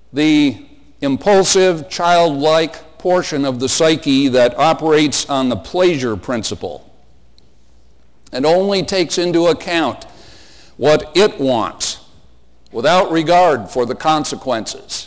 the impulsive, childlike portion of the psyche that operates on the pleasure principle and only takes into account what it wants without regard for the consequences.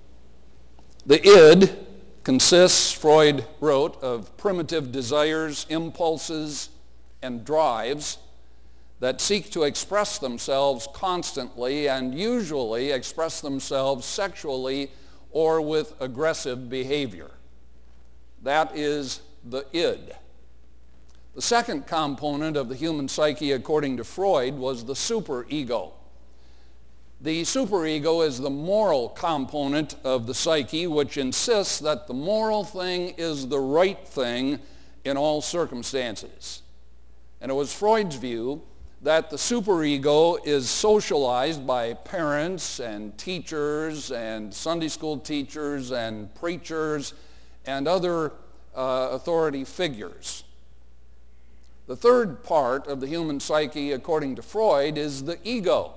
The id consists, Freud wrote, of primitive desires, impulses, and drives that seek to express themselves constantly and usually express themselves sexually or with aggressive behavior. That is the id. The second component of the human psyche, according to Freud, was the superego. The superego is the moral component of the psyche, which insists that the moral thing is the right thing in all circumstances. And it was Freud's view that the superego is socialized by parents and teachers and Sunday school teachers and preachers and other authority figures. The third part of the human psyche, according to Freud, is the ego,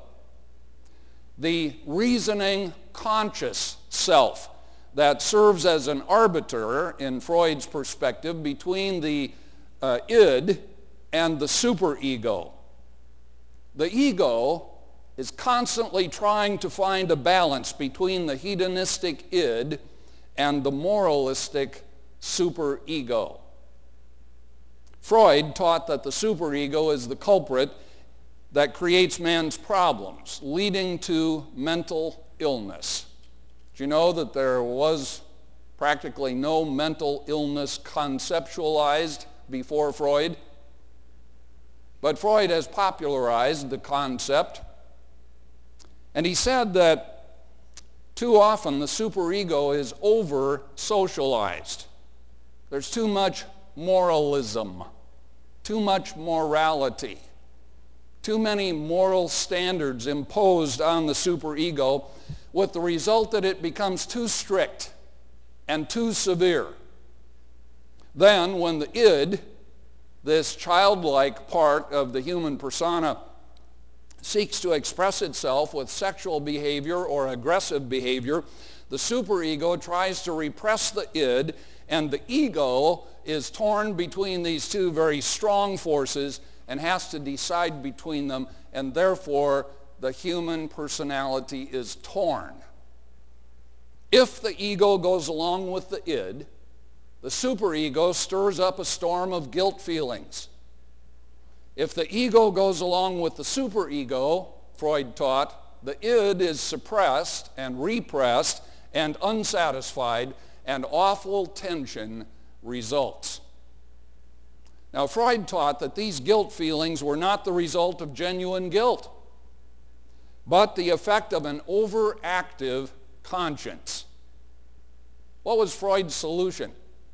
the reasoning, conscious self that serves as an arbiter, in Freud's perspective, between the id and the superego. The ego is constantly trying to find a balance between the hedonistic id and the moralistic superego. Freud taught that the superego is the culprit that creates man's problems, leading to mental illness. Do you know that there was practically no mental illness conceptualized before Freud? But Freud has popularized the concept, and he said that too often the superego is over-socialized. There's too much moralism, too much morality, too many moral standards imposed on the superego, with the result that it becomes too strict and too severe. Then when the id, this childlike part of the human persona, seeks to express itself with sexual behavior or aggressive behavior, the superego tries to repress the id, and the ego is torn between these two very strong forces and has to decide between them, and therefore the human personality is torn. If the ego goes along with the id, the superego stirs up a storm of guilt feelings. If the ego goes along with the superego, Freud taught, the id is suppressed and repressed and unsatisfied, and awful tension results. Now, Freud taught that these guilt feelings were not the result of genuine guilt, but the effect of an overactive conscience. What was Freud's solution?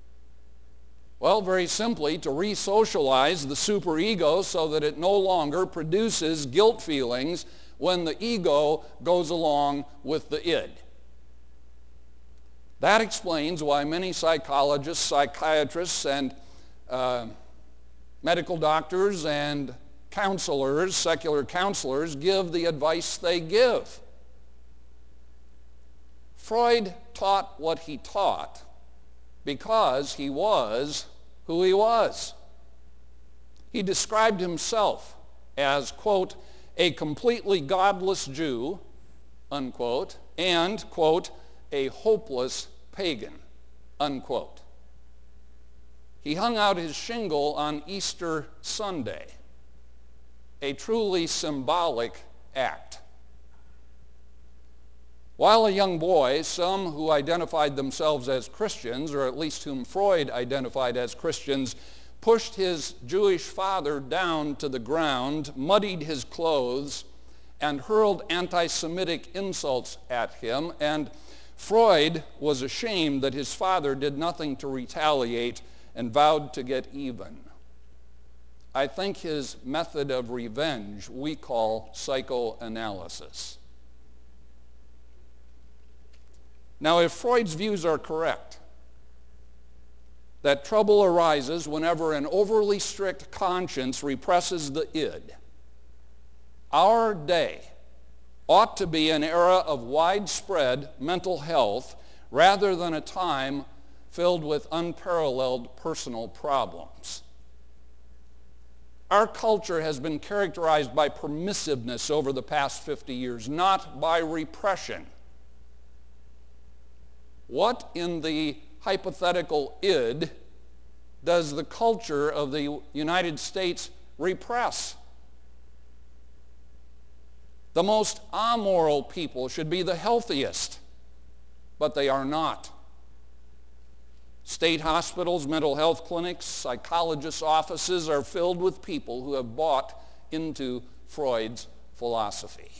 Well, very simply, to re-socialize the superego so that it no longer produces guilt feelings when the ego goes along with the id. That explains why many psychologists, psychiatrists, and medical doctors and counselors, secular counselors, give the advice they give. Freud taught what he taught because he was who he was. He described himself as, quote, a completely godless Jew, unquote, and, quote, a hopeless pagan, unquote. He hung out his shingle on Easter Sunday, a truly symbolic act. While a young boy, some who identified themselves as Christians, or at least whom Freud identified as Christians, pushed his Jewish father down to the ground, muddied his clothes, and hurled anti-Semitic insults at him, and Freud was ashamed that his father did nothing to retaliate and vowed to get even. I think his method of revenge we call psychoanalysis. Now, if Freud's views are correct, that trouble arises whenever an overly strict conscience represses the id, our day ought to be an era of widespread mental health rather than a time filled with unparalleled personal problems. Our culture has been characterized by permissiveness over the past 50 years, not by repression. What in the hypothetical id does the culture of the United States repress? The most amoral people should be the healthiest, but they are not. State hospitals, mental health clinics, psychologists' offices are filled with people who have bought into Freud's philosophy.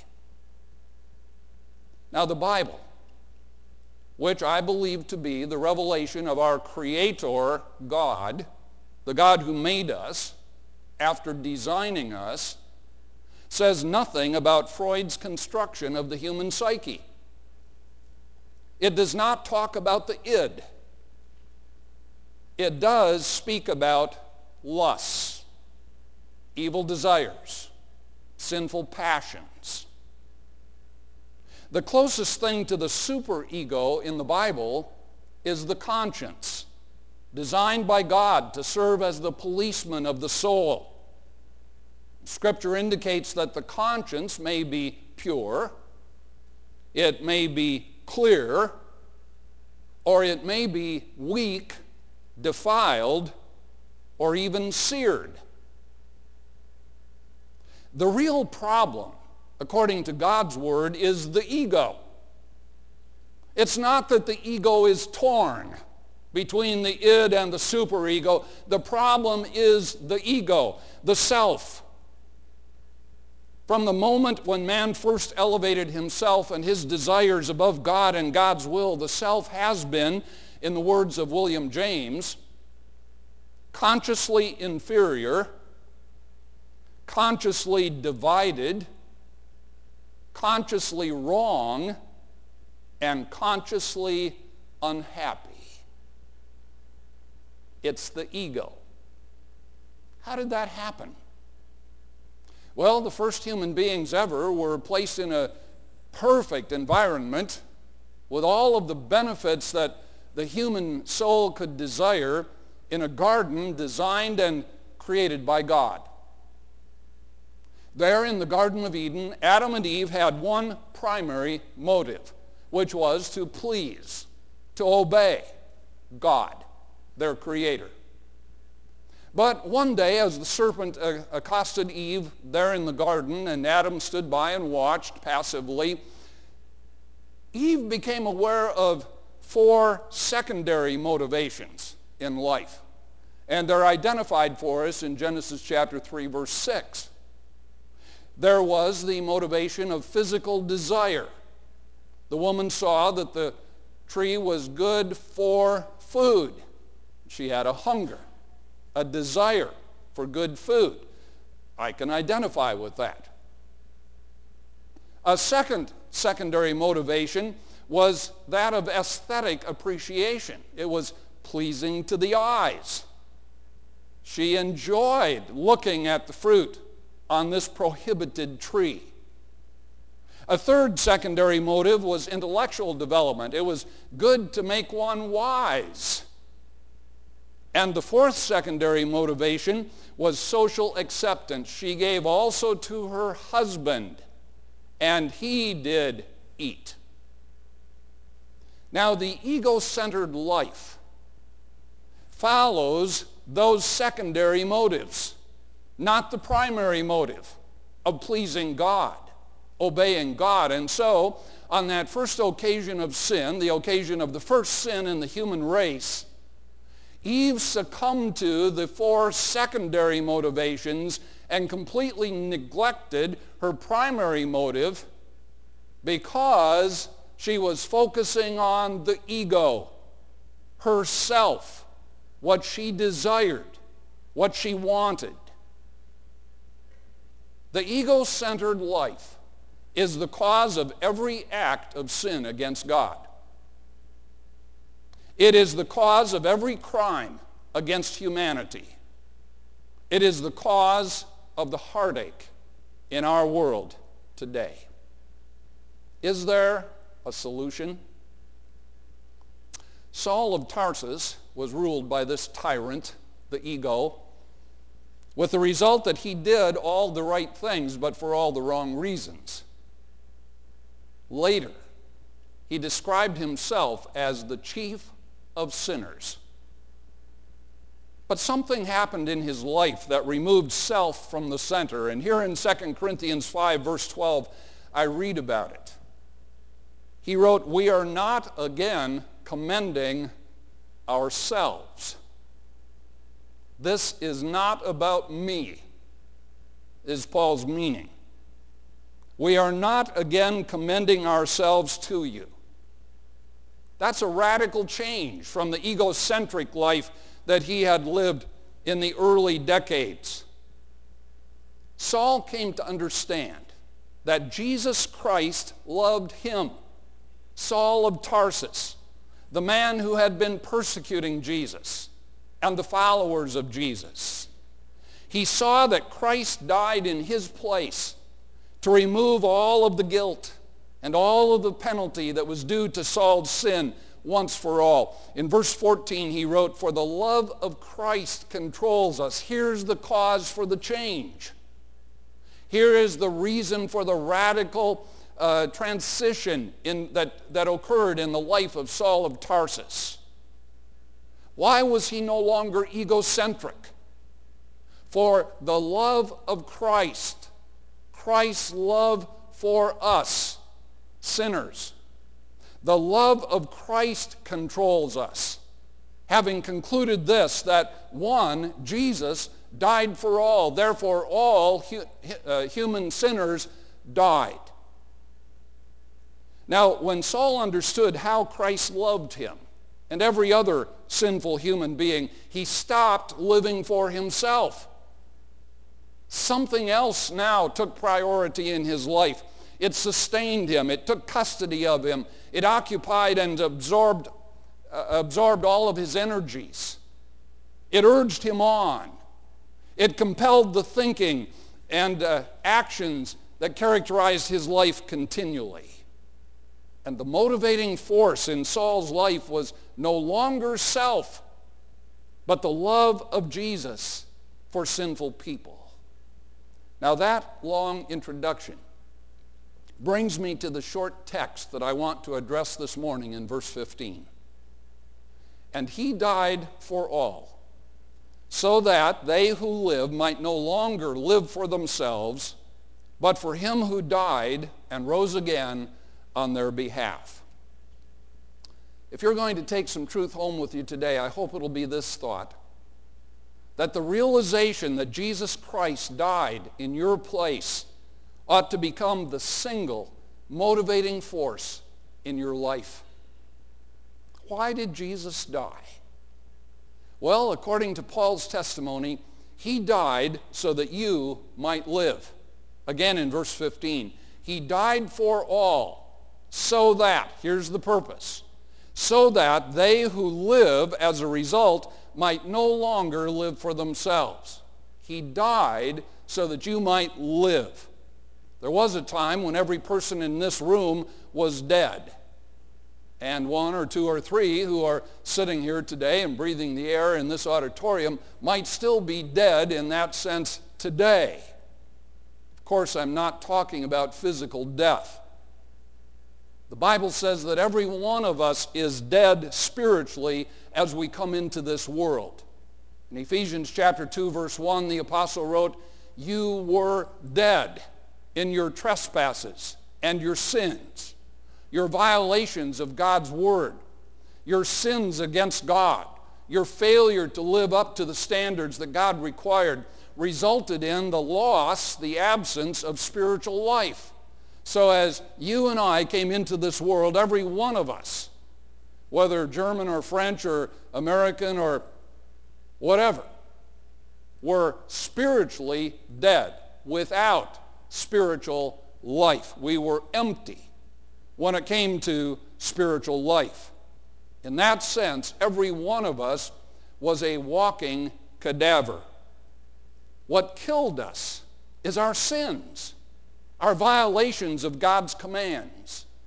Now, the Bible, which I believe to be the revelation of our Creator God, the God who made us after designing us, says nothing about Freud's construction of the human psyche. It does not talk about the id. It does speak about lusts, evil desires, sinful passions. The closest thing to the superego in the Bible is the conscience, designed by God to serve as the policeman of the soul. Scripture indicates that the conscience may be pure, it may be clear, or it may be weak, defiled, or even seared. The real problem, according to God's word, is the ego. It's not that the ego is torn between the id and the superego. The problem is the ego, the self. From the moment when man first elevated himself and his desires above God and God's will, the self has been, in the words of William James, consciously inferior, consciously divided, consciously wrong, and consciously unhappy. It's the ego. How did that happen? Well, the first human beings ever were placed in a perfect environment with all of the benefits that the human soul could desire in a garden designed and created by God. There in the Garden of Eden, Adam and Eve had one primary motive, which was to please, to obey God, their Creator. But one day, as the serpent accosted Eve there in the garden, and Adam stood by and watched passively, Eve became aware of 4 secondary motivations in life. And they're identified for us in Genesis chapter 3, verse 6. There was the motivation of physical desire. The woman saw that the tree was good for food. She had a hunger, a desire for good food. I can identify with that. A second secondary motivation was that of aesthetic appreciation. It was pleasing to the eyes. She enjoyed looking at the fruit on this prohibited tree. A third secondary motive was intellectual development. It was good to make one wise. And the fourth secondary motivation was social acceptance. She gave also to her husband, and he did eat. Now, the ego-centered life follows those secondary motives, not the primary motive of pleasing God, obeying God. And so, on that first occasion of sin, the occasion of the first sin in the human race, Eve succumbed to the 4 secondary motivations and completely neglected her primary motive because she was focusing on the ego, herself, what she desired, what she wanted. The ego-centered life is the cause of every act of sin against God. It is the cause of every crime against humanity. It is the cause of the heartache in our world today. Is there a solution? Saul of Tarsus was ruled by this tyrant, the ego, with the result that he did all the right things, but for all the wrong reasons. Later, he described himself as the chief of sinners. But something happened in his life that removed self from the center. And here in 2 Corinthians 5, verse 12, I read about it. He wrote, "We are not again commending ourselves." This is not about me, is Paul's meaning. We are not again commending ourselves to you. That's a radical change from the egocentric life that he had lived in the early decades. Saul came to understand that Jesus Christ loved him, Saul of Tarsus, the man who had been persecuting Jesus and the followers of Jesus. He saw that Christ died in his place to remove all of the guilt and all of the penalty that was due to Saul's sin once for all. In verse 14 he wrote, "For the love of Christ controls us." Here's the cause for the change. Here is the reason for the radical transition that occurred in the life of Saul of Tarsus. Why was he no longer egocentric? For the love of Christ, Christ's love for us, sinners. The love of Christ controls us. Having concluded this, that one, Jesus, died for all, therefore all human sinners died. Now, when Saul understood how Christ loved him and every other sinful human being, he stopped living for himself. Something else now took priority in his life. It sustained him. It took custody of him. It occupied and absorbed all of his energies. It urged him on. It compelled the thinking and actions that characterized his life continually. And the motivating force in Saul's life was no longer self, but the love of Jesus for sinful people. Now that long introduction brings me to the short text that I want to address this morning in verse 15. "And he died for all, so that they who live might no longer live for themselves, but for him who died and rose again on their behalf." If you're going to take some truth home with you today, I hope it'll be this thought: that the realization that Jesus Christ died in your place ought to become the single motivating force in your life. Why did Jesus die? Well, according to Paul's testimony, he died so that you might live. Again in verse 15, he died for all, so that, here's the purpose, so that they who live as a result might no longer live for themselves. He died so that you might live. There was a time when every person in this room was dead. And one or two or three who are sitting here today and breathing the air in this auditorium might still be dead in that sense today. Of course, I'm not talking about physical death. The Bible says that every one of us is dead spiritually as we come into this world. In Ephesians chapter 2, verse 1, the apostle wrote, "You were dead in your trespasses and your sins, your violations of God's word, your sins against God, your failure to live up to the standards that God required resulted in the loss, the absence of spiritual life." So as you and I came into this world, every one of us, whether German or French or American or whatever, were spiritually dead, without spiritual life. We were empty when it came to spiritual life. In that sense, every one of us was a walking cadaver. What killed us is our sins, our violations of God's commands,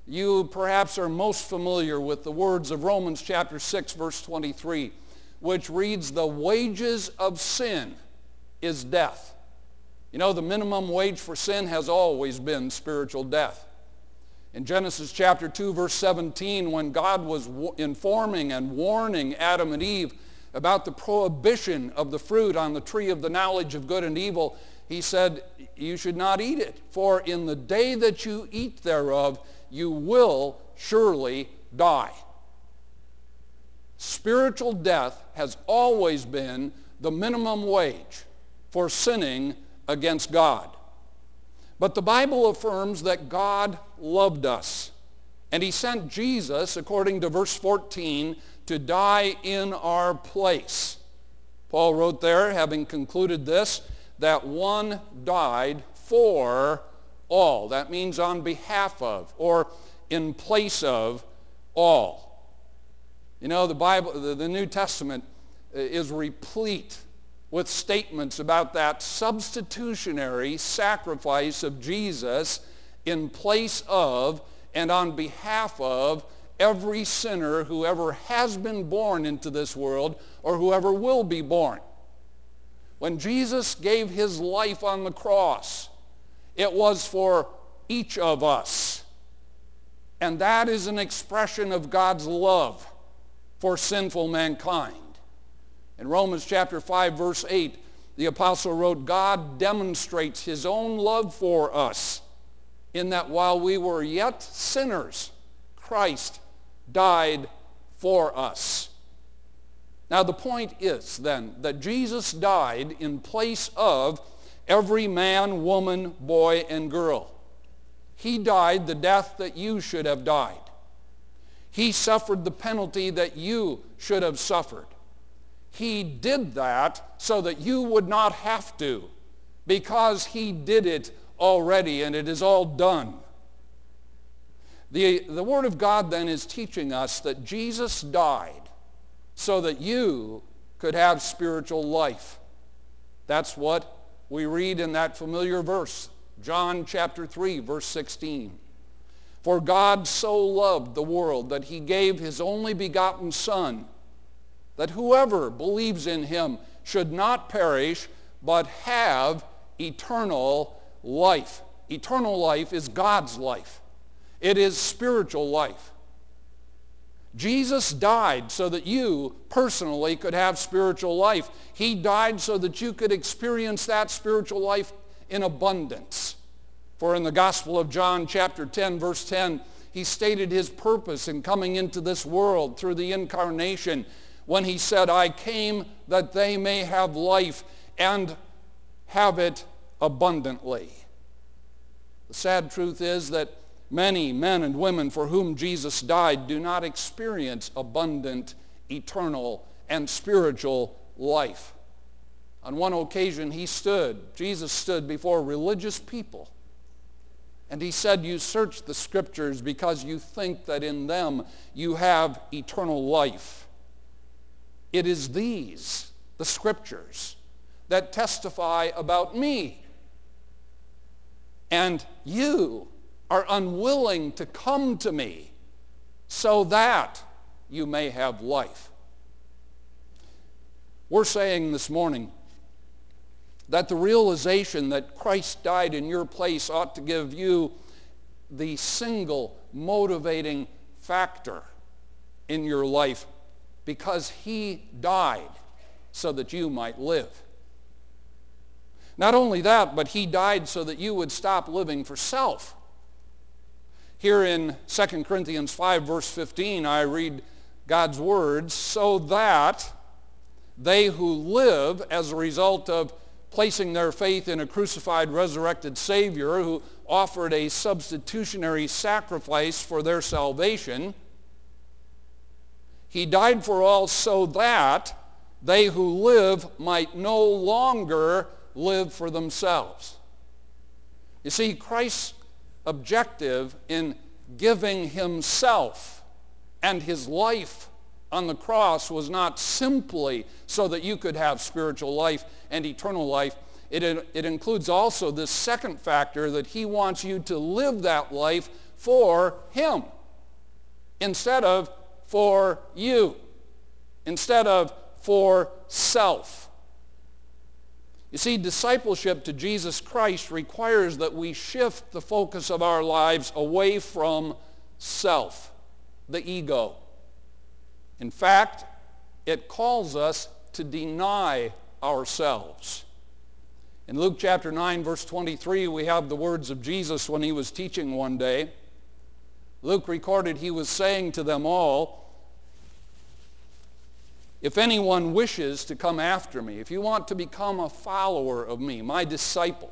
You perhaps are most familiar with the words of Romans chapter 6, verse 23, which reads, "The wages of sin is death." You know, the minimum wage for sin has always been spiritual death. In Genesis chapter 2, verse 17, when God was informing and warning Adam and Eve about the prohibition of the fruit on the tree of the knowledge of good and evil, he said, "You should not eat it, for in the day that you eat thereof, you will surely die." Spiritual death has always been the minimum wage for sinning against God. But the Bible affirms that God loved us, and he sent Jesus, according to verse 14, to die in our place. Paul wrote there, having concluded this, that one died for all. That means on behalf of or in place of all. You know, the Bible, the New Testament is replete with statements about that substitutionary sacrifice of Jesus in place of and on behalf of every sinner who ever has been born into this world or whoever will be born. When Jesus gave his life on the cross, it was for each of us. And that is an expression of God's love for sinful mankind. In Romans chapter 5, verse 8, the apostle wrote, "God demonstrates his own love for us in that while we were yet sinners, Christ died for us." Now the point is then that Jesus died in place of every man, woman, boy, and girl. He died the death that you should have died. He suffered the penalty that you should have suffered. He did that so that you would not have to, because he did it already and it is all done. The Word of God then is teaching us that Jesus died so that you could have spiritual life. That's what we read in that familiar verse, John chapter 3, verse 16. "For God so loved the world that he gave his only begotten Son, that whoever believes in him should not perish, but have eternal life." Eternal life is God's life. It is spiritual life. Jesus died so that you personally could have spiritual life. He died so that you could experience that spiritual life in abundance. For in the Gospel of John chapter 10, verse 10, he stated his purpose in coming into this world through the incarnation when he said, "I came that they may have life and have it abundantly." The sad truth is that many men and women for whom Jesus died do not experience abundant, eternal, and spiritual life. On one occasion, Jesus stood before religious people, and he said, "You search the Scriptures because you think that in them you have eternal life. It is these, the Scriptures, that testify about me. And you are unwilling to come to me so that you may have life." We're saying this morning that the realization that Christ died in your place ought to give you the single motivating factor in your life, because he died so that you might live. Not only that, but he died so that you would stop living for self. Here in 2 Corinthians 5, verse 15, I read God's words, "So that they who live as a result of placing their faith in a crucified, resurrected Savior who offered a substitutionary sacrifice for their salvation, he died for all so that they who live might no longer live for themselves." You see, Christ's objective in giving himself and his life on the cross was not simply so that you could have spiritual life and eternal life. It includes also this second factor, that he wants you to live that life for him instead of for you, instead of for self. You see, discipleship to Jesus Christ requires that we shift the focus of our lives away from self, the ego. In fact, it calls us to deny ourselves. In Luke chapter 9, verse 23, we have the words of Jesus when he was teaching one day. Luke recorded he was saying to them all, if anyone wishes to come after me, if you want to become a follower of me, my disciple,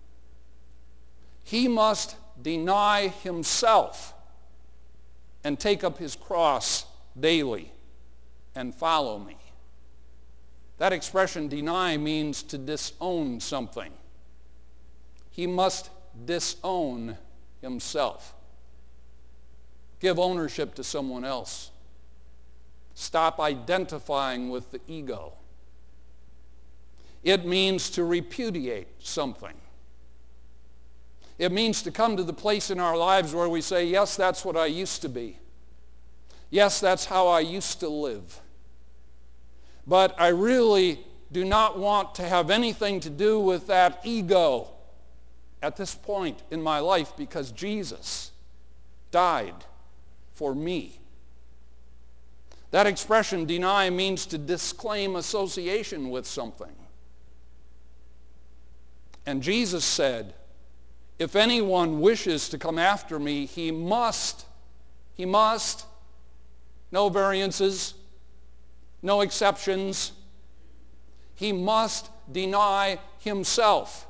he must deny himself and take up his cross daily and follow me. That expression, deny, means to disown something. He must disown himself. Give ownership to someone else. Stop identifying with the ego. It means to repudiate something. It means to come to the place in our lives where we say, yes, that's what I used to be. Yes, that's how I used to live. But I really do not want to have anything to do with that ego at this point in my life because Jesus died for me. That expression, deny, means to disclaim association with something. And Jesus said, if anyone wishes to come after me, he must, no variances, no exceptions, he must deny himself.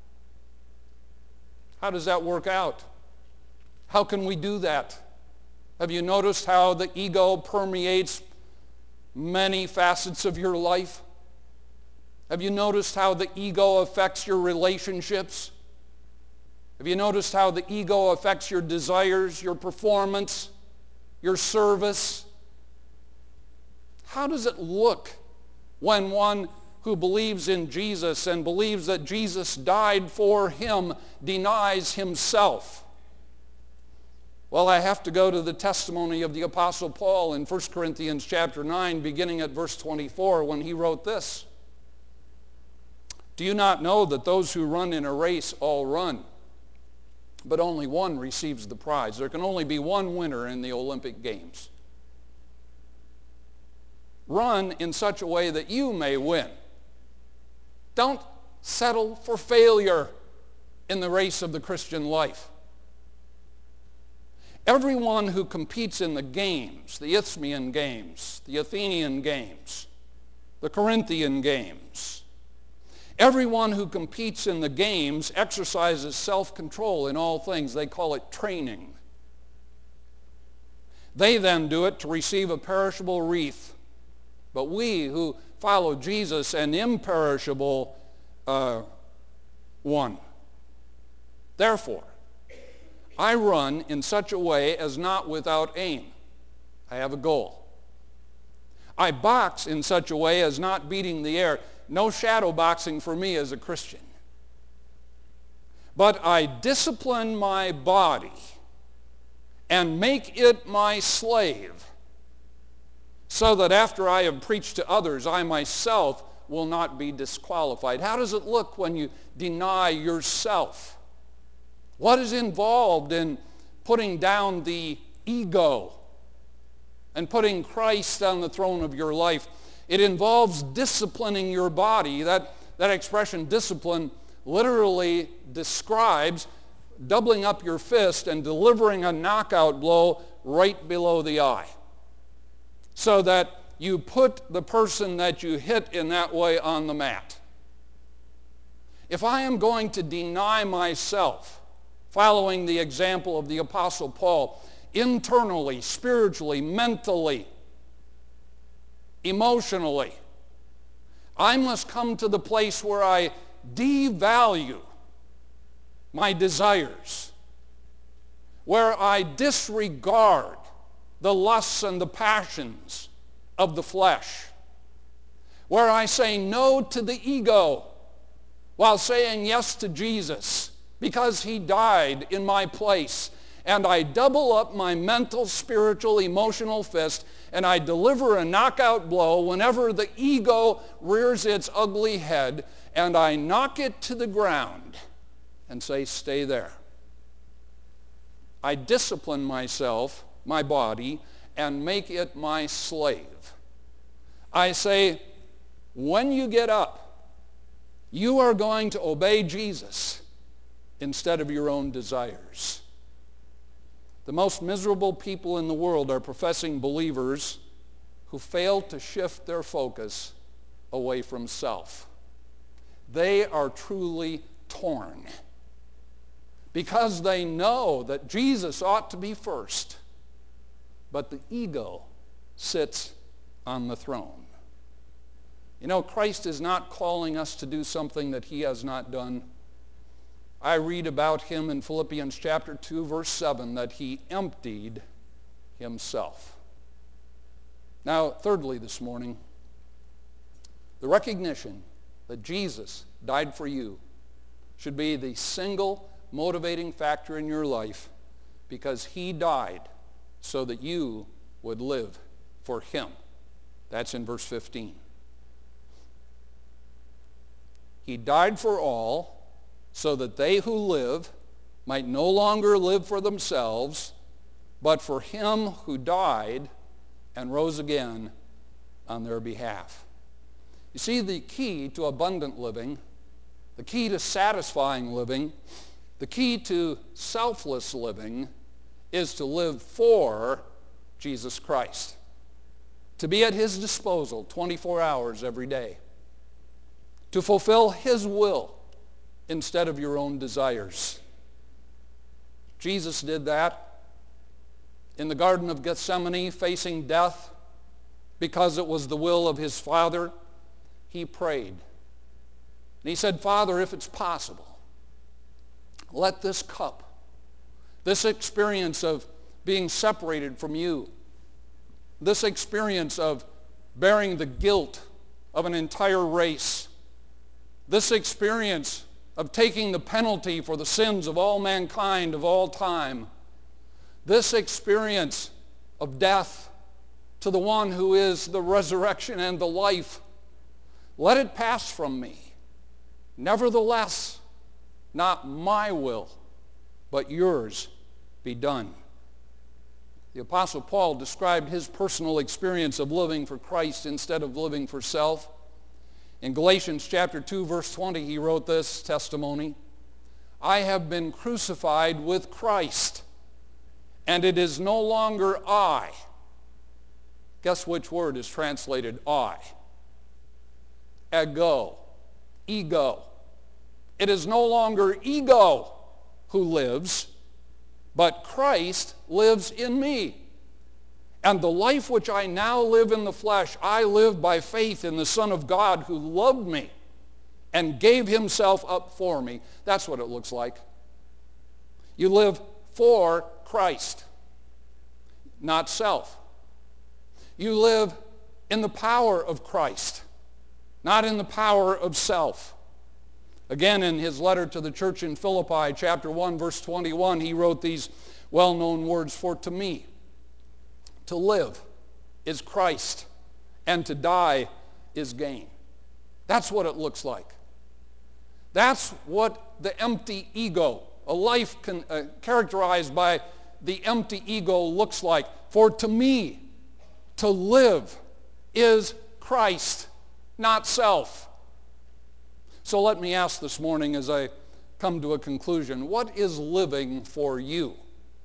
How does that work out? How can we do that? Have you noticed how the ego permeates many facets of your life? Have you noticed how the ego affects your relationships? Have you noticed how the ego affects your desires, your performance, your service? How does it look when one who believes in Jesus and believes that Jesus died for him denies himself? Well, I have to go to the testimony of the Apostle Paul in 1 Corinthians chapter 9, beginning at verse 24, when he wrote this. Do you not know that those who run in a race all run, but only one receives the prize? There can only be one winner in the Olympic Games. Run in such a way that you may win. Don't settle for failure in the race of the Christian life. Everyone who competes in the games, the Isthmian games, the Athenian games, the Corinthian games, everyone who competes in the games exercises self-control in all things. They call it training. They then do it to receive a perishable wreath. But we who follow Jesus, an imperishable one. Therefore, I run in such a way as not without aim. I have a goal. I box in such a way as not beating the air. No shadow boxing for me as a Christian. But I discipline my body and make it my slave, so that after I have preached to others, I myself will not be disqualified. How does it look when you deny yourself? What is involved in putting down the ego and putting Christ on the throne of your life? It involves disciplining your body. That expression, discipline, literally describes doubling up your fist and delivering a knockout blow right below the eye, so that you put the person that you hit in that way on the mat. If I am going to deny myself, following the example of the Apostle Paul, internally, spiritually, mentally, emotionally, I must come to the place where I devalue my desires, where I disregard the lusts and the passions of the flesh, where I say no to the ego while saying yes to Jesus, because he died in my place and I double up my mental, spiritual, emotional fist, and I deliver a knockout blow whenever the ego rears its ugly head, and I knock it to the ground and say, stay there. I discipline myself, my body, and make it my slave. I say, when you get up, you are going to obey Jesus instead of your own desires. The most miserable people in the world are professing believers who fail to shift their focus away from self. They are truly torn because they know that Jesus ought to be first, but the ego sits on the throne. You know, Christ is not calling us to do something that he has not done. I read about him in Philippians chapter 2, verse 7, that he emptied himself. Now, thirdly this morning, the recognition that Jesus died for you should be the single motivating factor in your life, because he died so that you would live for him. That's in verse 15. He died for all so that they who live might no longer live for themselves, but for him who died and rose again on their behalf. You see, the key to abundant living, the key to satisfying living, the key to selfless living is to live for Jesus Christ, to be at his disposal 24 hours every day, to fulfill his will instead of your own desires. Jesus did that in the Garden of Gethsemane, facing death because it was the will of his Father. He prayed. And he said, Father, if it's possible, let this cup, this experience of being separated from you, this experience of bearing the guilt of an entire race, this experience of taking the penalty for the sins of all mankind of all time, this experience of death to the one who is the resurrection and the life, let it pass from me. Nevertheless, not my will, but yours be done. The Apostle Paul described his personal experience of living for Christ instead of living for self. In Galatians chapter 2, verse 20, he wrote this testimony, I have been crucified with Christ, and it is no longer I. Guess which word is translated I? Ego. It is no longer ego who lives, but Christ lives in me. And the life which I now live in the flesh, I live by faith in the Son of God who loved me and gave himself up for me. That's what it looks like. You live for Christ, not self. You live in the power of Christ, not in the power of self. Again, in his letter to the church in Philippi, chapter 1, verse 21, he wrote these well-known words, for to me, to live is Christ, and to die is gain. That's what it looks like. That's what the empty ego, a life characterized by the empty ego looks like. For to me, to live is Christ, not self. So let me ask this morning as I come to a conclusion, what is living for you?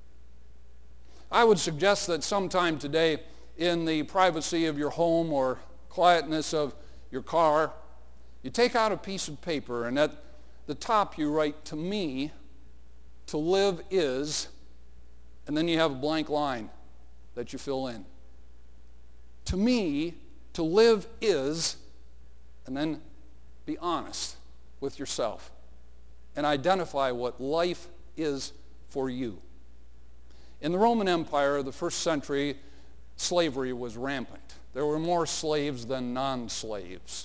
I would suggest that sometime today, in the privacy of your home or quietness of your car, you take out a piece of paper and at the top you write, to me, to live is, and then you have a blank line that you fill in. To me, to live is, and then be honest with yourself and identify what life is for you. In the Roman Empire of the first century, slavery was rampant. There were more slaves than non-slaves.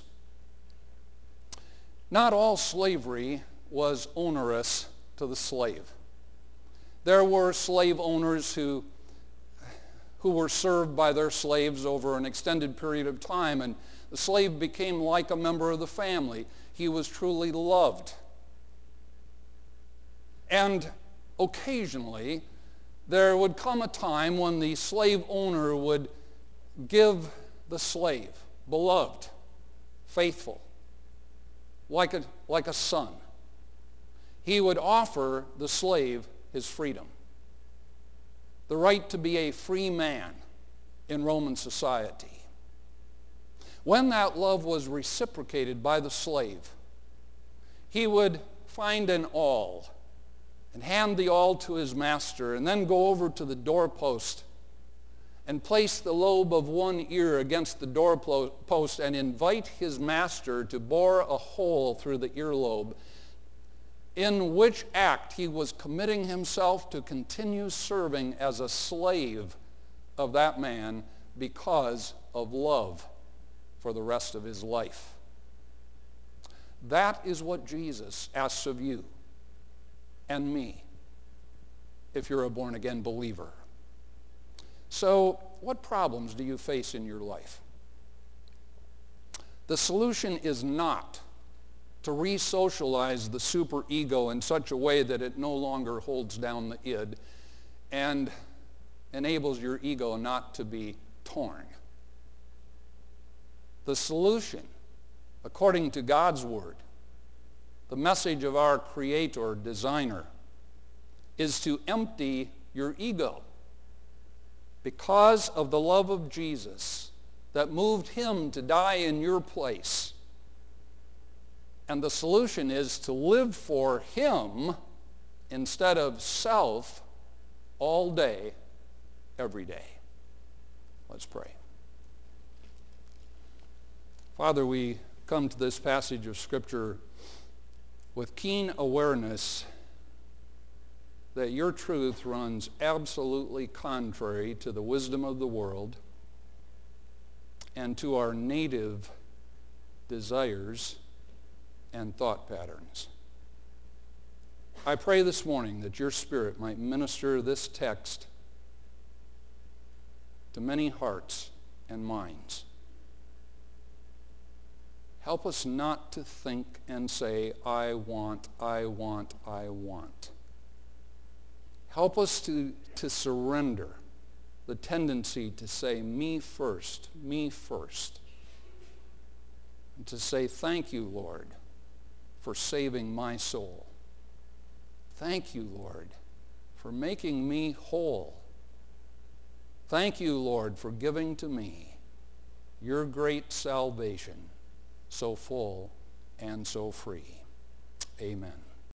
Not all slavery was onerous to the slave. There were slave owners who were served by their slaves over an extended period of time, and the slave became like a member of the family. He was truly loved. And occasionally, there would come a time when the slave owner would give the slave, beloved, faithful, like a son. He would offer the slave his freedom, the right to be a free man in Roman society. When that love was reciprocated by the slave, he would find an awl and hand the awl to his master, and then go over to the doorpost and place the lobe of one ear against the doorpost and invite his master to bore a hole through the earlobe, in which act he was committing himself to continue serving as a slave of that man because of love for the rest of his life. That is what Jesus asks of you and me if you're a born-again believer. So, what problems do you face in your life? The solution is not to re-socialize the superego in such a way that it no longer holds down the id and enables your ego not to be torn. The solution, according to God's word, the message of our creator, designer, is to empty your ego because of the love of Jesus that moved him to die in your place. And the solution is to live for him instead of self all day, every day. Let's pray. Father, we come to this passage of Scripture with keen awareness that your truth runs absolutely contrary to the wisdom of the world and to our native desires and thought patterns. I pray this morning that your Spirit might minister this text to many hearts and minds. Help us not to think and say, I want, I want, I want. Help us to surrender the tendency to say, me first, me first. And to say, thank you, Lord, for saving my soul. Thank you, Lord, for making me whole. Thank you, Lord, for giving to me your great salvation, so full and so free. Amen.